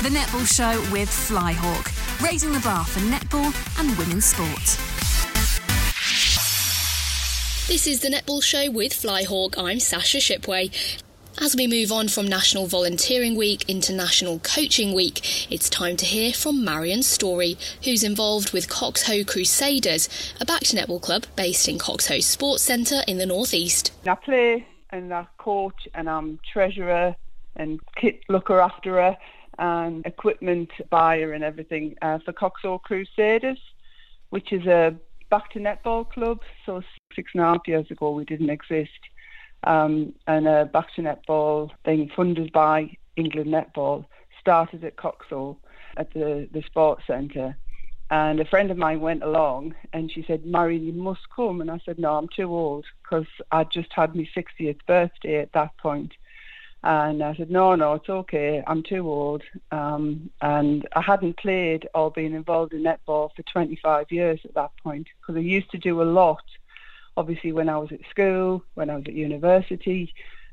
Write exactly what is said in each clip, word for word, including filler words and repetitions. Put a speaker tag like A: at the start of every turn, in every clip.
A: The Netball Show with Flyhawk, raising the bar for netball and women's sport.
B: This is The Netball Show with Flyhawk. I'm Sasha Shipway. As we move on from National Volunteering Week into National Coaching Week, it's time to hear from Marion Story, who's involved with Coxhoe Crusaders, a back to netball club based in Coxhoe Sports Centre in the North East.
C: I play and I coach and I'm treasurer and kit looker after her and equipment buyer and everything uh, for Coxhoe Crusaders, which is a back to netball club. So six and a half years ago we didn't exist. Um, and a back to netball thing funded by England Netball started at Coxhoe at the, the sports centre. And a friend of mine went along and she said, "Marion, you must come." And I said, "No, I'm too old," because I'd just had my sixtieth birthday at that point. And I said, no, no, it's okay, I'm too old. Um, and I hadn't played or been involved in netball for twenty-five years at that point, because I used to do a lot, obviously, when I was at school, when I was at university.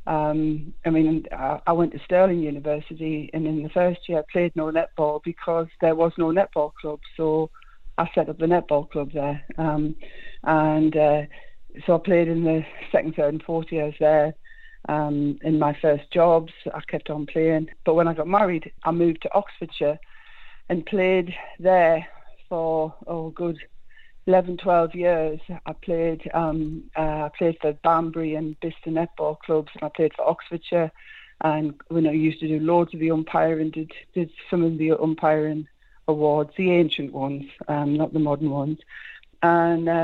C: Um, I mean, I, I went to Stirling University, and in the first year I played no netball because there was no netball club. So I set up the netball club there. Um, and uh, so I played in the second, third and fourth years there. Um, in my first jobs, I kept on playing. But when I got married, I moved to Oxfordshire and played there for, oh, good eleven, twelve years. I played um, uh, I played for Banbury and Bicester netball clubs, and I played for Oxfordshire. And when I used to do loads of the umpiring, did did some of the umpiring awards, the ancient ones, um, not the modern ones. And uh,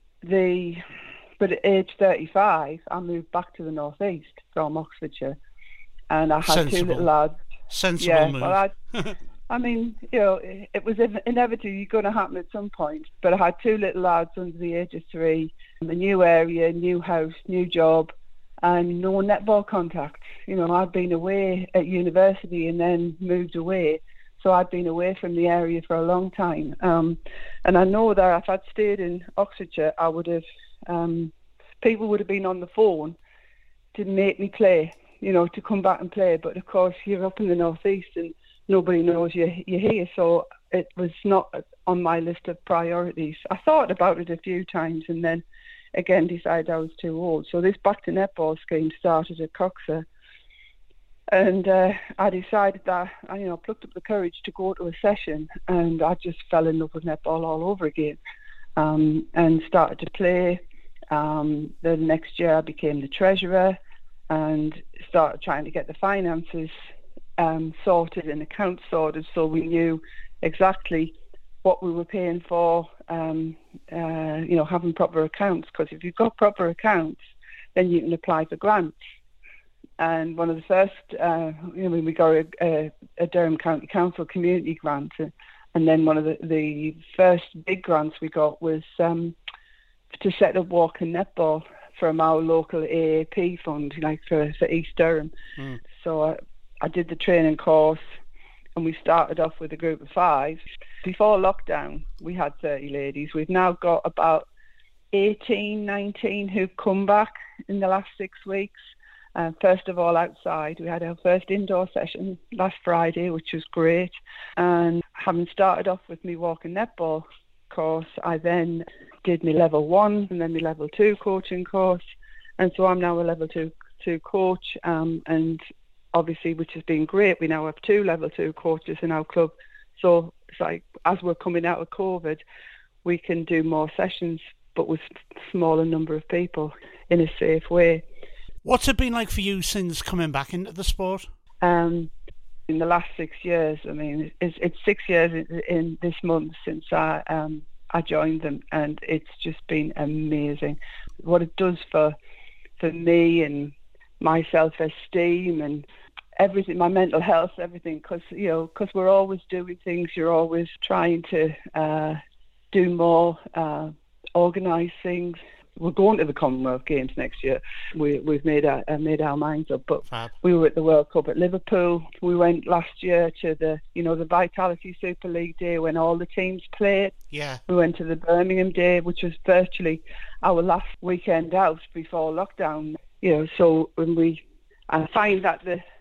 C: the but at age thirty-five, I moved back to the North East from Oxfordshire, and I had
D: Sensible.
C: two little lads.
D: Sensible
C: yeah,
D: move.
C: Well, I, I mean, you know, it was inevitably going to happen at some point. But I had two little lads under the age of three, a new area, new house, new job, and no netball contacts. You know, I'd been away at university and then moved away. So I'd been away from the area for a long time. Um, and I know that if I'd stayed in Oxfordshire, I would have, um, people would have been on the phone to make me play, you know, to come back and play. But of course, you're up in the North East and nobody knows you, you're here. So it was not on my list of priorities. I thought about it a few times and then again decided I was too old. So this back to netball scheme started at Coxhoe. And uh, I decided that, I, you know, plucked up the courage to go to a session, and I just fell in love with netball all over again, um, and started to play. Um, the next year I became the treasurer and started trying to get the finances um, sorted and accounts sorted, so we knew exactly what we were paying for, um, uh, you know, having proper accounts, because if you've got proper accounts, then you can apply for grants. And one of the first, uh, you know, we got a, a, a Durham County Council community grant, and then one of the, the first big grants we got was um, to set up walking netball from our local A A P fund, like for, for East Durham. Mm. So I, I did the training course, and we started off with a group of five. Before lockdown, we had thirty ladies. We've now got about eighteen, nineteen who've come back in the last six weeks. Uh, first of all, outside, we had our first indoor session last Friday, which was great. And having started off with me walking netball course, I then did my level one and then my level two coaching course. And so I'm now a level two, two coach, um, and obviously, which has been great. We now have two level two coaches in our club. So it's like, as we're coming out of COVID, we can do more sessions, but with smaller number of people in a safe way.
D: What's it been like for you since coming back into the sport?
C: Um, in the last six years, I mean, it's, it's six years in, in this month since I um, I joined them, and it's just been amazing. What it does for for me and my self-esteem and everything, my mental health, everything, because you know, because we're always doing things. You're always trying to uh, do more, uh, organise things. We're going to the Commonwealth Games next year. We, we've made our, uh, made our minds up. But Fab. We were at the World Cup at Liverpool. We went last year to the, you know, the Vitality Super League Day when all the teams played.
D: Yeah.
C: We went to the Birmingham Day, which was virtually our last weekend out before lockdown. You know, so when we, I find that the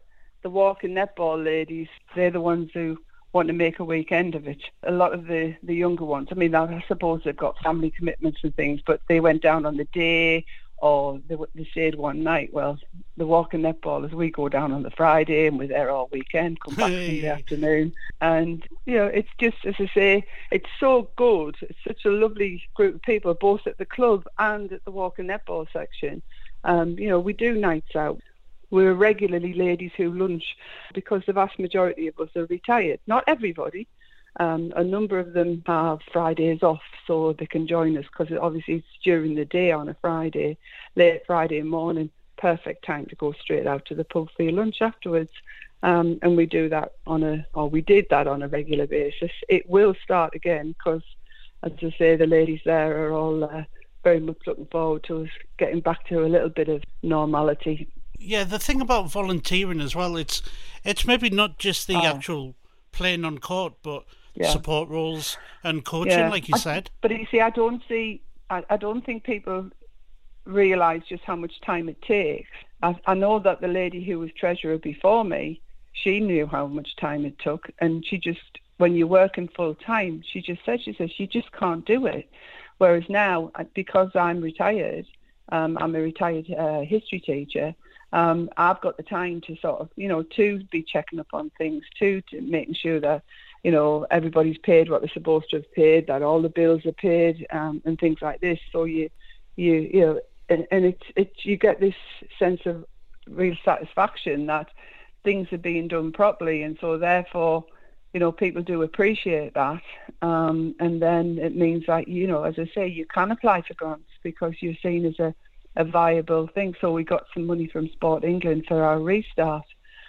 C: the walking netball ladies, they're the ones who want to make a weekend of it. A lot of the, the younger ones, I mean, I suppose they've got family commitments and things, but they went down on the day or they, they stayed one night. Well, the walking netballers, we go down on the Friday and we're there all weekend, come back in the afternoon. And, you know, it's just, as I say, it's so good. It's such a lovely group of people, both at the club and at the walking netball section. Um, you know, we do nights out. We're regularly ladies who lunch because the vast majority of us are retired. Not everybody. Um, a number of them have Fridays off so they can join us because obviously it's during the day on a Friday, late Friday morning, perfect time to go straight out to the pub for your lunch afterwards. Um, and we do that on a, or we did that on a regular basis. It will start again because, as I say, the ladies there are all uh, very much looking forward to us getting back to a little bit of normality.
D: Yeah, the thing about volunteering as well, it's it's maybe not just the oh. actual playing on court, but yeah. support roles and coaching, yeah. like you
C: I,
D: said.
C: But you see, I don't see, I, I don't think people realise just how much time it takes. I, I know that the lady who was treasurer before me, she knew how much time it took, and she just, when you're working full time, she just said, she says, you just can't do it. Whereas now, because I'm retired, um, I'm a retired uh, history teacher. Um, I've got the time to sort of, you know, to be checking up on things, to, to making sure that, you know, everybody's paid what they're supposed to have paid, that all the bills are paid, um, and things like this. So you, you, you know, and, and it's, it's, you get this sense of real satisfaction that things are being done properly, and so therefore, you know, people do appreciate that, um, and then it means that, you know, as I say, you can apply for grants because you're seen as a a viable thing. So we got some money from Sport England for our restart,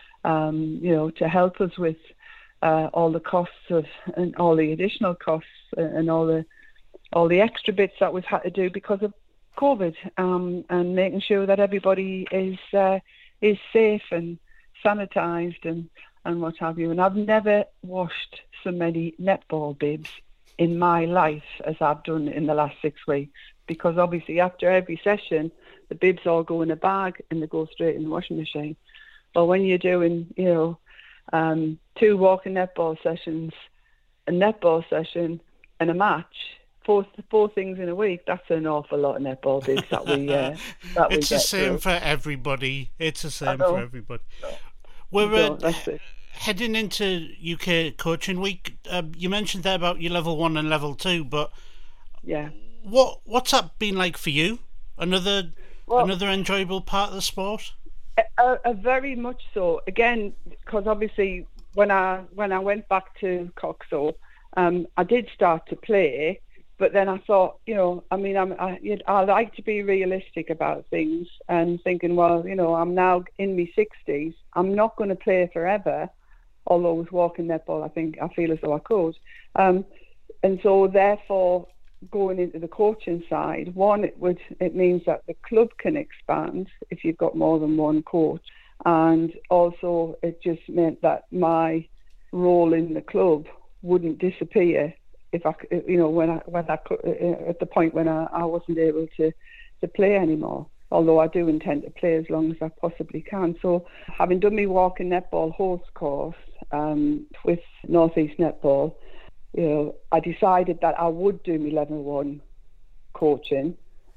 C: um, you know, to help us with uh, all the costs of and all the additional costs and all the all the extra bits that we've had to do because of COVID, um, and making sure that everybody is uh, is safe and sanitised and, and what have you. And I've never washed so many netball bibs in my life as I've done in the last six weeks. Because obviously after every session, the bibs all go in a bag and they go straight in the washing machine. But when you're doing, you know, um, two walking netball sessions, a netball session and a match, four four things in a week, that's an awful lot of netball bibs that we uh, that we
D: It's
C: get
D: the same
C: through.
D: for everybody. It's the same for everybody. We're uh, heading into U K Coaching Week. Uh, you mentioned there about your level one and level two, but
C: yeah.
D: What what's that been like for you? Another
C: well,
D: another enjoyable part of the sport?
C: A, a very much so. Again, because obviously when I when I went back to Coxall, um, I did start to play, but then I thought, you know, I mean, I'm, I I like to be realistic about things and thinking, well, you know, I'm now in my sixties. I'm not going to play forever. Although with walking netball, I think I feel as though I could, um, and so therefore, going into the coaching side, one, it would it means that the club can expand if you've got more than one coach, and also it just meant that my role in the club wouldn't disappear if I, you know, when I when I at the point when I, I wasn't able to to play anymore. Although I do intend to play as long as I possibly can. So having done my walking netball host course um, with North East Netball, you know, I decided that I would do my level one coaching,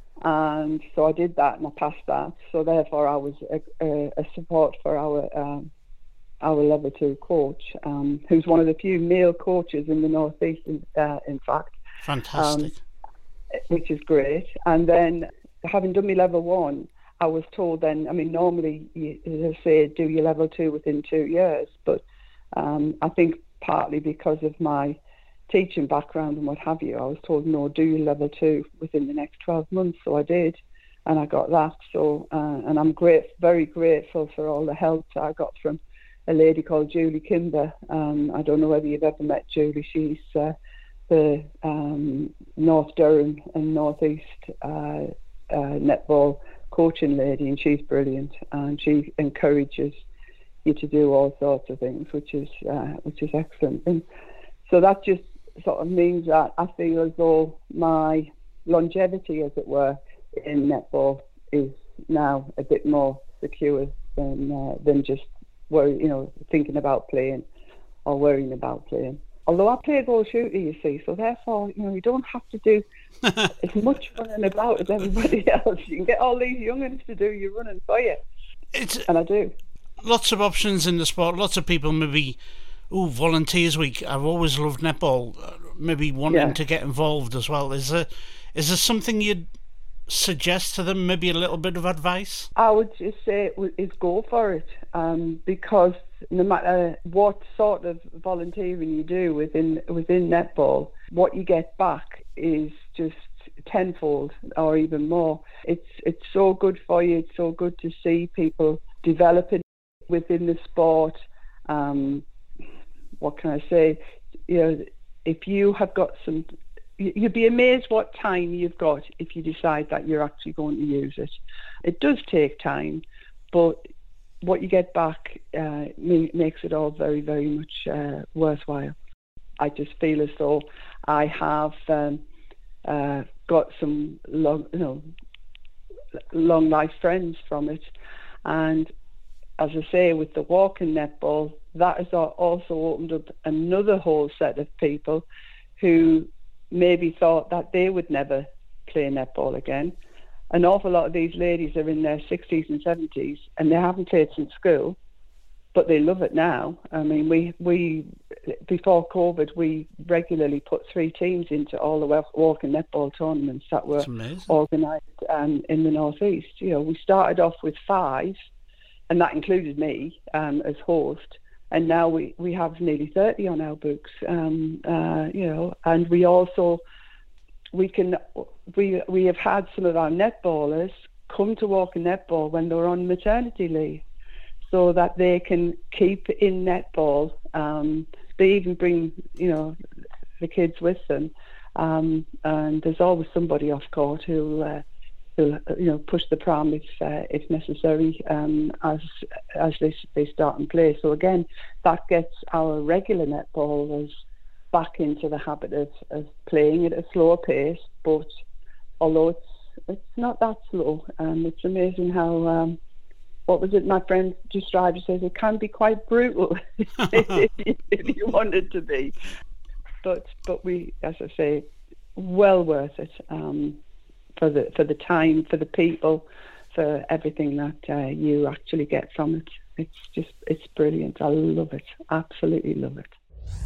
C: and so I did that and I passed that. So therefore, I was a, a, a support for our um, our level two coach, um, who's one of the few male coaches in the Northeast. In, uh, in fact,
D: fantastic,
C: um, which is great. And then, having done my level one, I was told then. I mean, normally you, they say do your level two within two years, but um, I think partly because of my teaching background and what have you, I was told no, do your level two within the next twelve months. So I did, and I got that. So uh, and I'm great, very grateful for all the help that I got from a lady called Julie Kimber. Um, I don't know whether you've ever met Julie. She's uh, the um, North Durham and North East uh, uh, netball coaching lady, and she's brilliant, and she encourages you to do all sorts of things, which is uh, which is excellent. And so that just sort of means that I feel as though my longevity, as it were, in netball is now a bit more secure than uh, than just worry, you know, thinking about playing or worrying about playing. Although I play goal shooter, you see, so therefore, you know, you don't have to do as much running about as everybody else. You can get all these young'uns to do your running for you. It's, and I do.
D: Lots of options in the sport. Lots of people maybe, oh, volunteers week. I've always loved netball. Maybe wanting yeah. to get involved as well. Is there, is there something you'd suggest to them? Maybe a little bit of advice?
C: I would just say is go for it, um, because no matter what sort of volunteering you do within within netball, what you get back is just tenfold or even more. It's it's so good for you. It's so good to see people developing within the sport. Um, what can I say? You know, if you have got some, you'd be amazed what time you've got if you decide that you're actually going to use it. It does take time, but what you get back uh, makes it all very, very much uh, worthwhile. I just feel as though I have um, uh, got some long, you know, long life friends from it, and as I say, with the walking netball, that has also opened up another whole set of people who maybe thought that they would never play netball again. An awful lot of these ladies are in their sixties and seventies and they haven't played since school, but they love it now. I mean, we, we before COVID, we regularly put three teams into all the walking netball tournaments that were organised um, in the North East. You know, we started off with five, and that included me um, as host. And now we, we have nearly thirty on our books, um, uh, you know, and we also, we can, we we have had some of our netballers come to walking netball when they're on maternity leave, so that they can keep in netball. Um, they even bring, you know, the kids with them. Um, and there's always somebody off court who'll, uh, who'll you know, push the pram if uh, if necessary, um, as as they they start and play. So again, that gets our regular netballers back into the habit of, of playing at a slower pace. But although it's it's not that slow, um, it's amazing how. Um, What was it? My friend just driver says it can be quite brutal if, if you want it to be. But but we, as I say, well worth it um, for the for the time, for the people, for everything that uh, you actually get from it. It's just it's brilliant. I love it. Absolutely love it.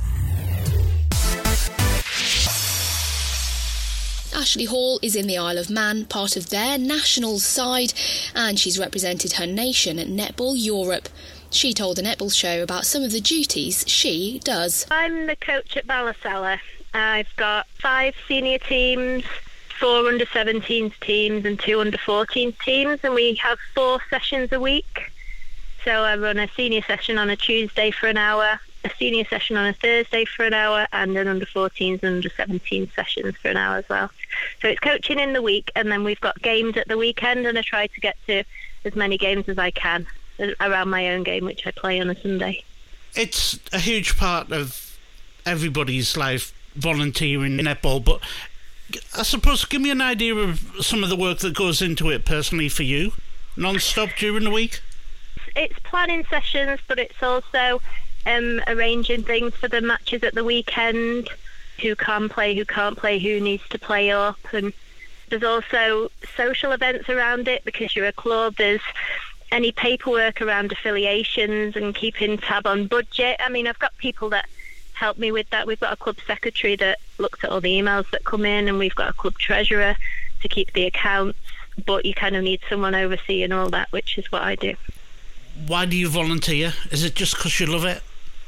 B: Ashley Hall is in the Isle of Man, part of their national side, and she's represented her nation at Netball Europe. She told the Netball Show about some of the duties she does.
E: I'm the coach at Ballasella. I've got five senior teams, four under seventeens teams and two under fourteens teams, and we have four sessions a week. So I run a senior session on a Tuesday for an hour, a senior session on a Thursday for an hour, and an under fourteens and under seventeens sessions for an hour as well. So it's coaching in the week, and then we've got games at the weekend, and I try to get to as many games as I can around my own game, which I play on a Sunday.
D: It's a huge part of everybody's life, volunteering in netball, but I suppose give me an idea of some of the work that goes into it personally for you, non-stop during the week?
E: It's planning sessions, but it's also um, arranging things for the matches at the weekend, who can play, who can't play, who needs to play up. And there's also social events around it because you're a club. There's any paperwork around affiliations and keeping tab on budget. I mean, I've got people that help me with that. We've got a club secretary that looks at all the emails that come in, and we've got a club treasurer to keep the accounts, but you kind of need someone overseeing all that, which is what I do.
D: Why do you volunteer? Is it just because you love it?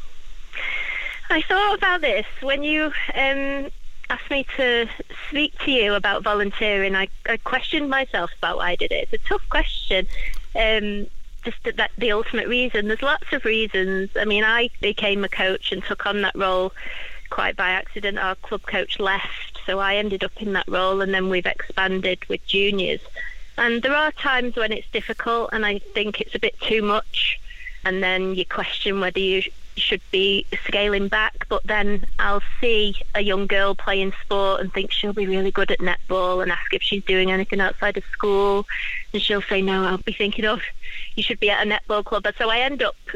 E: I thought about this when you um, asked me to speak to you about volunteering. I, I questioned myself about why I did it. It's a tough question. Um, just that, that the ultimate reason. There's lots of reasons. I mean, I became a coach and took on that role quite by accident. Our club coach left, so I ended up in that role, and then we've expanded with juniors. And there are times when it's difficult and I think it's a bit too much, and then you question whether you sh- should be scaling back. But then I'll see a young girl playing sport and think she'll be really good at netball and ask if she's doing anything outside of school, and she'll say no. I'll be thinking, oh, you should be at a netball club. So I end up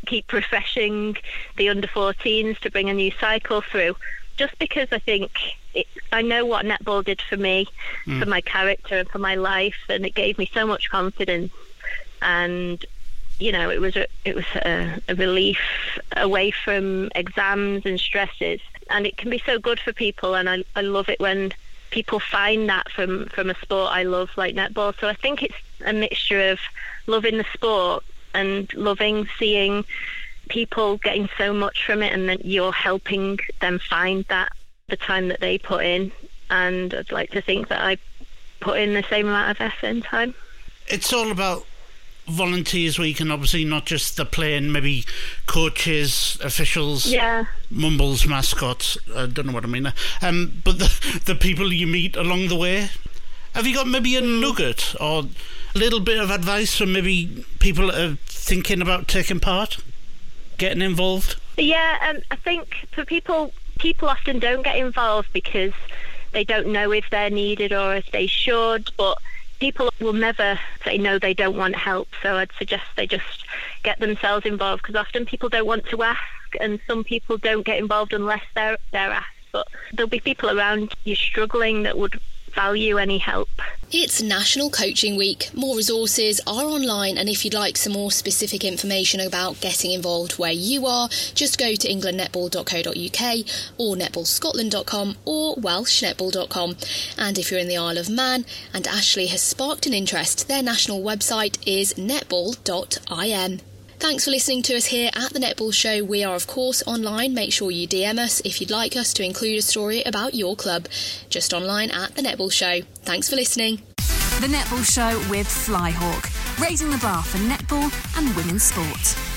E: keep refreshing the under fourteens to bring a new cycle through, just because I think it, I know what netball did for me, mm. for my character and for my life, and it gave me so much confidence. And you know, it was a, it was a, a relief away from exams and stresses, and it can be so good for people. And I, I love it when people find that from, from a sport I love like netball. So I think it's a mixture of loving the sport and loving seeing people getting so much from it, and then you're helping them find that the time that they put in. And I'd like to think that I put in the same amount of effort and time.
D: It's all about Volunteers Week, and obviously not just the playing, maybe coaches, officials,
E: yeah,
D: mumbles, mascots, I don't know what I mean, um, but the, the people you meet along the way. Have you got maybe a nugget or a little bit of advice for maybe people that are thinking about taking part, getting involved?
E: Yeah, um, I think for people, people often don't get involved because they don't know if they're needed or if they should, but people will never say no, they don't want help. So I'd suggest they just get themselves involved, because often people don't want to ask, and some people don't get involved unless they're they're asked. But there'll be people around you struggling that would value any help.
B: It's National Coaching Week. More resources are online, and if you'd like some more specific information about getting involved where you are, just go to england netball dot co dot uk or netball scotland dot com or welsh netball dot com. And if you're in the Isle of Man and Ashley has sparked an interest, their national website is netball dot I M. Thanks for listening to us here at The Netball Show. We are, of course, online. Make sure you D M us if you'd like us to include a story about your club. Just online at The Netball Show. Thanks for listening.
A: The Netball Show with Flyhawk, raising the bar for netball and women's sport.